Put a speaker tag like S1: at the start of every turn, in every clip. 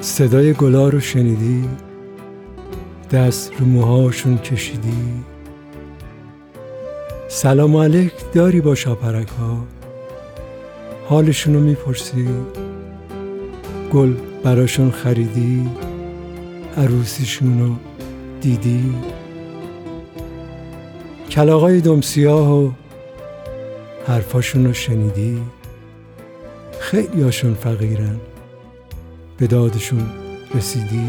S1: صدای گلا رو شنیدی؟ دست رو موهاشون کشیدی؟ سلام علیک داری با شاپرک ها؟ حالشون رو میپرسی؟ گل براشون خریدی؟ عروسیشون رو دیدی؟ کلاغای دم سیاه و حرفاشون رو شنیدی؟ خیلی هاشون فقیرن، به دادشون رسیدی؟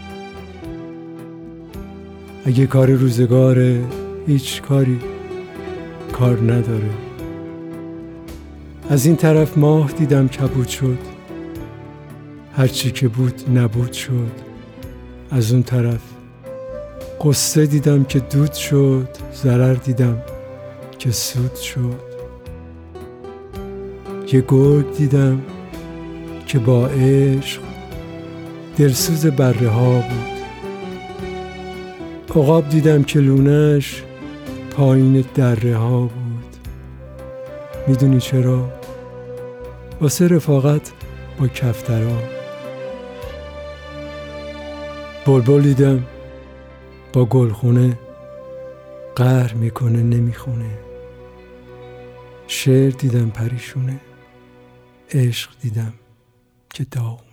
S1: اگه کار روزگاره هیچ کاری کار نداره. از این طرف ماه دیدم کبود شد، هرچی که بود نبود شد. از اون طرف قصه دیدم که دود شد، ضرر دیدم که سود شد. یه گرگ دیدم که با عشق دلسوز بره ها بود. عقاب دیدم که لونش پایین دره ها بود. میدونی چرا؟ واسه رفاقت با کفترا. بلبل دیدم با گلخونه قهر میکنه نمیخونه. شعر دیدم پریشونه، عشق دیدم که داغ